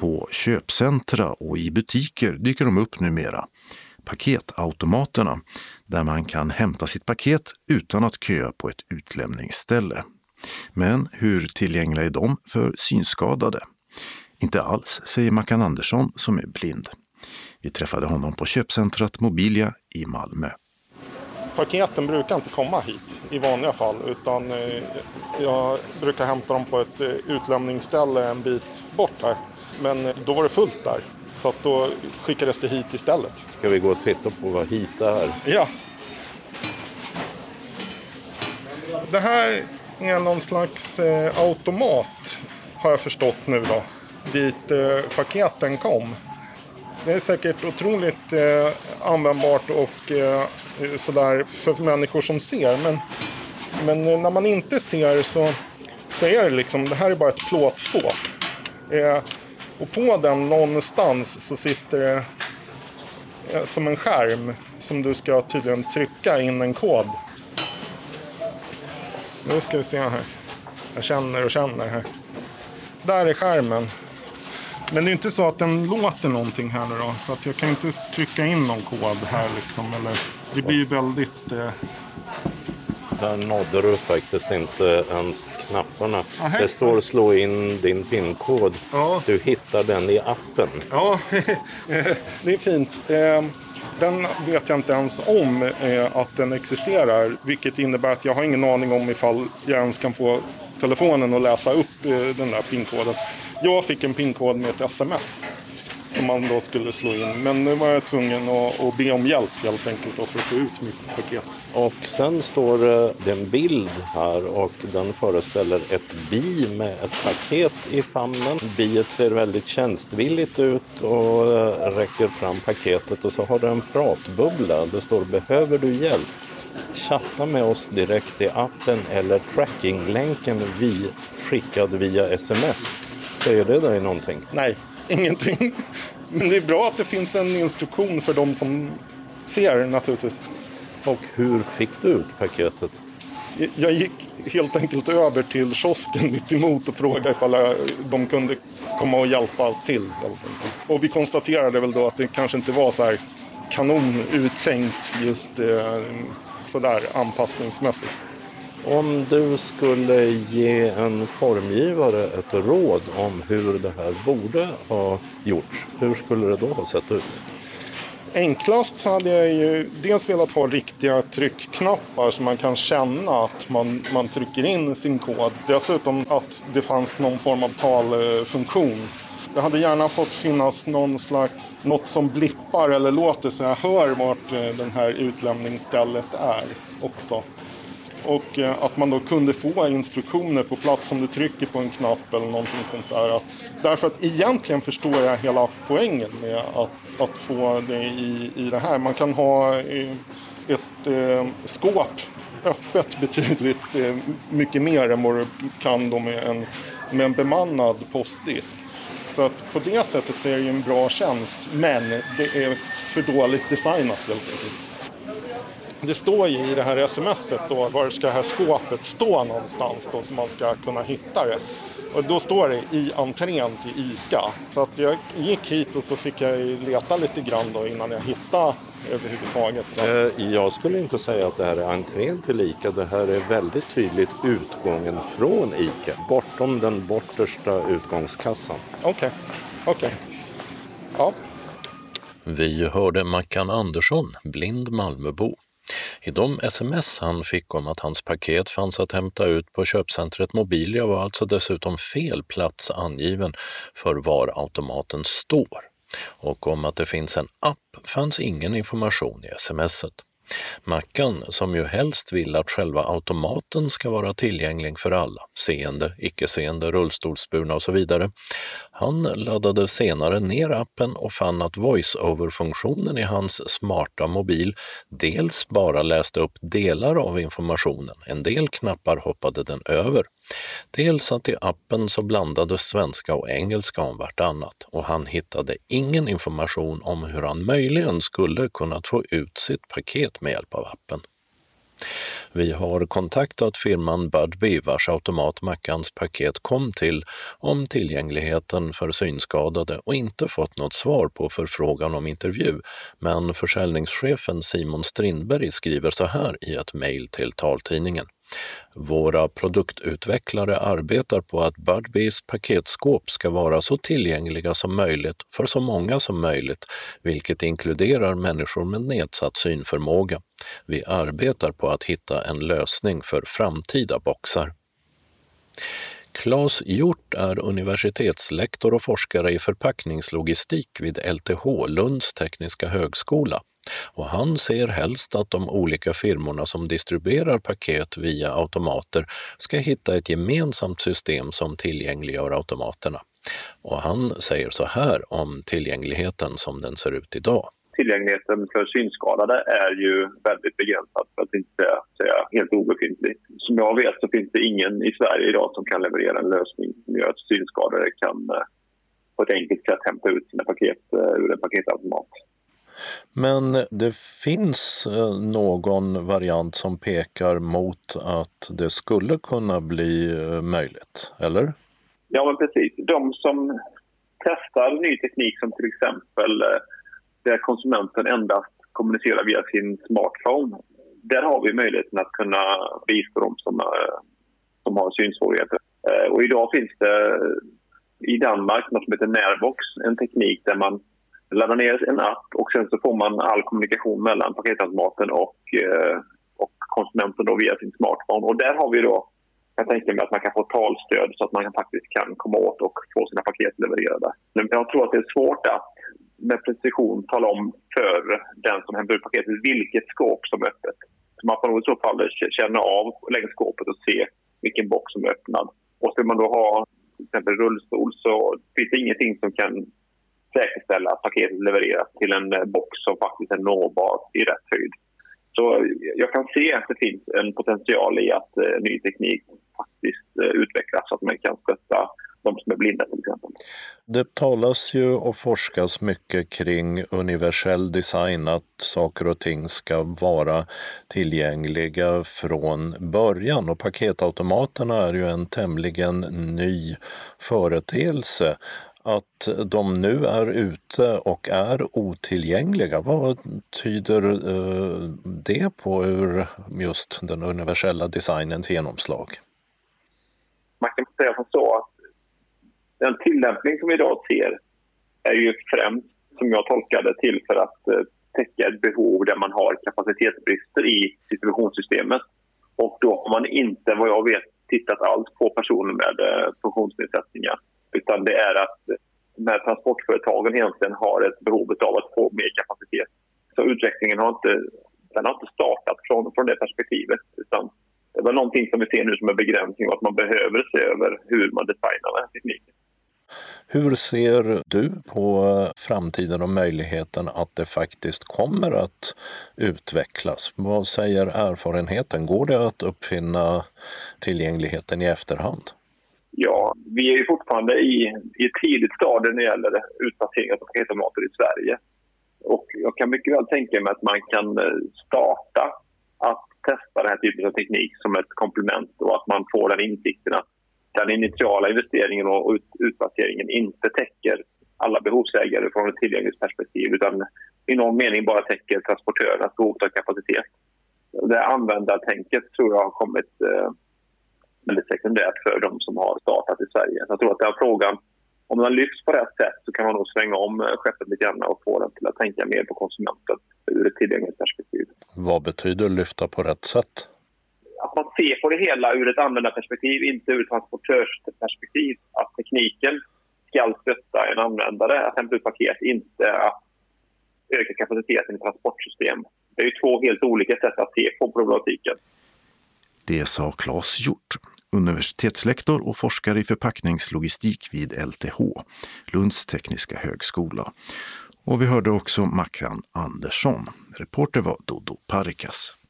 På köpcentra och i butiker dyker de upp numera. Paketautomaterna, där man kan hämta sitt paket utan att köa på ett utlämningsställe. Men hur tillgängliga är de för synskadade? Inte alls, säger Mackan Andersson som är blind. Vi träffade honom på köpcentrat Mobilia i Malmö. Paketen brukar inte komma hit i vanliga fall, utan jag brukar hämta dem på ett utlämningsställe en bit bort här. Men då var det fullt där, så att då skickades det hit istället. Ska vi gå och titta på vad hit är? Ja. Det här är någon slags automat, har jag förstått nu då, dit paketen kom. Det är säkert otroligt användbart och sådär för människor som ser. Men när man inte ser så är det liksom, det här är bara ett plåtskåp. Och på den någonstans så sitter det som en skärm som du ska tydligen trycka in en kod. Nu ska vi se här. Jag känner här. Där är skärmen. Men det är inte så att den låter någonting här nu då. Så att jag kan inte trycka in någon kod här liksom. Eller, det blir ju väldigt... Där nådde du faktiskt inte ens knapparna. Aha. Det står slå in din pinkod. Ja. Du hittar den i appen. Ja, det är fint. Den vet jag inte ens om att den existerar. Vilket innebär att jag har ingen aning om ifall jag ens kan få telefonen att läsa upp den där pinkoden. Jag fick en pinkod med ett sms som man då skulle slå in. Men nu var jag tvungen att be om hjälp helt enkelt för att få ut mitt paket. Och sen står det en bild här och den föreställer ett bi med ett paket i famnen. Biet ser väldigt tjänstvilligt ut och räcker fram paketet och så har det en pratbubbla. Det står behöver du hjälp? Chatta med oss direkt i appen eller trackinglänken vi skickad via sms. Säger det dig någonting? Nej, ingenting. Men det är bra att det finns en instruktion för de som ser naturligtvis. Och hur fick du ut paketet? Jag gick helt enkelt över till kiosken mitt emot och frågade ifall de kunde komma och hjälpa till. Och vi konstaterade väl då att det kanske inte var så här kanon uttänkt just sådär anpassningsmässigt. Om du skulle ge en formgivare ett råd om hur det här borde ha gjorts, hur skulle det då ha sett ut? Enklast så hade jag ju dels velat ha riktiga tryckknappar så man kan känna att man trycker in sin kod. Dessutom att det fanns någon form av talfunktion. Det hade gärna fått finnas något som blippar eller låter så jag hör vart den här utlämningsstället är också. Och att man då kunde få instruktioner på plats om du trycker på en knapp eller någonting sånt där. Därför att egentligen förstår jag hela poängen med att få det i det här. Man kan ha ett skåp öppet betydligt mycket mer än vad du kan då med en bemannad postdisk. Så att på det sättet så är det ju en bra tjänst, men det är för dåligt designat helt enkelt. Det står ju i det här sms:et då var ska det här skåpet stå någonstans då så man ska kunna hitta det. Och då står det i entrén till ICA. Så att jag gick hit och så fick jag leta lite grann då innan jag hittade överhuvudtaget. Så. Jag skulle inte säga att det här är entrén till ICA. Det här är väldigt tydligt utgången från ICA. Bortom den bortersta utgångskassan. Okej. Ja. Vi hörde Mackan Andersson, blind Malmöbo. I de sms han fick om att hans paket fanns att hämta ut på köpcentret Mobilia var alltså dessutom fel plats angiven för var automaten står. Och om att det finns en app fanns ingen information i smset. Mackan, som ju helst vill att själva automaten ska vara tillgänglig för alla, seende, icke-seende, rullstolsburna och så vidare, han laddade senare ner appen och fann att voice-over-funktionen i hans smarta mobil dels bara läste upp delar av informationen, en del knappar hoppade den över, dels att i appen så blandades svenska och engelska om vartannat och han hittade ingen information om hur han möjligen skulle kunnat få ut sitt paket med hjälp av appen. Vi har kontaktat firman Budbee vars automat Mackans paket kom till om tillgängligheten för synskadade och inte fått något svar på förfrågan om intervju, men försäljningschefen Simon Strindberg skriver så här i ett mejl till taltidningen. Våra produktutvecklare arbetar på att Budbees paketskåp ska vara så tillgängliga som möjligt för så många som möjligt, vilket inkluderar människor med nedsatt synförmåga. Vi arbetar på att hitta en lösning för framtida boxar. Claes Hjort är universitetslektor och forskare i förpackningslogistik vid LTH, Lunds tekniska högskola. Och han ser helst att de olika firmorna som distribuerar paket via automater ska hitta ett gemensamt system som tillgängliggör automaterna. Och han säger så här om tillgängligheten som den ser ut idag. Tillgängligheten för synskadade är ju väldigt begränsad, för att inte säga helt obefintlig. Som jag vet så finns det ingen i Sverige idag som kan leverera en lösning som gör att synskadade kan på ett enkelt sätt hämta ut sina paket ur en paketautomat. Men det finns någon variant som pekar mot att det skulle kunna bli möjligt, eller? Ja, men precis. De som testar ny teknik som till exempel där konsumenten endast kommunicerar via sin smartphone, där har vi möjligheten att kunna bistå dem som har synsvårigheter. Och idag finns det i Danmark något som heter Närbox, en teknik där man laddar ner en app och sen så får man all kommunikation mellan paketautomaten och konsumenten då via sin smartphone. Och där har vi då, jag tänker mig att man kan få talstöd så att man faktiskt kan komma åt och få sina paket levererade. Men jag tror att det är svårt att med precision tala om för den som hämtar ut paketet vilket skåp som är öppet. Så man får nog i så fall känna av längs skåpet och se vilken box som är öppnad. Och ska man då ha till exempel rullstol så finns det ingenting som kan säkerställa att paketet levereras till en box som faktiskt är nåbar i rätt höjd. Så jag kan se att det finns en potential i att ny teknik faktiskt utvecklas så att man kan stötta de som är blinda till exempel. Det talas ju och forskas mycket kring universell design, att saker och ting ska vara tillgängliga från början, och paketautomaterna är ju en tämligen ny företeelse. Att de nu är ute och är otillgängliga, vad tyder det på ur just den universella designens genomslag? Man kan säga som så att den tillämpning som vi idag ser är ju främst, som jag tolkade, till för att täcka ett behov där man har kapacitetsbrister i distributionssystemet. Och då har man inte, vad jag vet, tittat alls på personer med funktionsnedsättningar. Utan det är att de här transportföretagen egentligen har ett behov av att få mer kapacitet. Så utvecklingen har inte startat från det perspektivet. Utan det är väl någonting som vi ser nu som en begränsning och att man behöver se över hur man designar den här tekniken. Hur ser du på framtiden och möjligheten att det faktiskt kommer att utvecklas? Vad säger erfarenheten? Går det att uppfinna tillgängligheten i efterhand? Ja, vi är ju fortfarande i ett tidigt stadie när det gäller utplacering av paketautomater i Sverige. Och jag kan mycket väl tänka mig att man kan starta att testa den här typen av teknik som ett komplement och att man får den insikten att den initiala investeringen och utplaceringen inte täcker alla behovsägare från ett tillgänglighetsperspektiv utan i någon mening bara täcker transportörernas behov av kapacitet. Det användartänket tror jag har kommit väldigt sekundärt för de som har startat i Sverige. Jag tror att den frågan, om den lyfts på rätt sätt så kan man nog svänga om skeppet lite grann och få den till att tänka mer på konsumenten ur ett tillgänglighetsperspektiv. Vad betyder lyfta på rätt sätt? Att man ser på det hela ur ett användarperspektiv, inte ur ett transportörsperspektiv. Att tekniken ska stötta en användare att hämta ut paket, inte att öka kapaciteten i transportsystem. Det är ju två helt olika sätt att se på problematiken. Det sa Claes Hjort, universitetslektor och forskare i förpackningslogistik vid LTH, Lunds tekniska högskola. Och vi hörde också Mackan Andersson. Reporter var Dodo Parikas.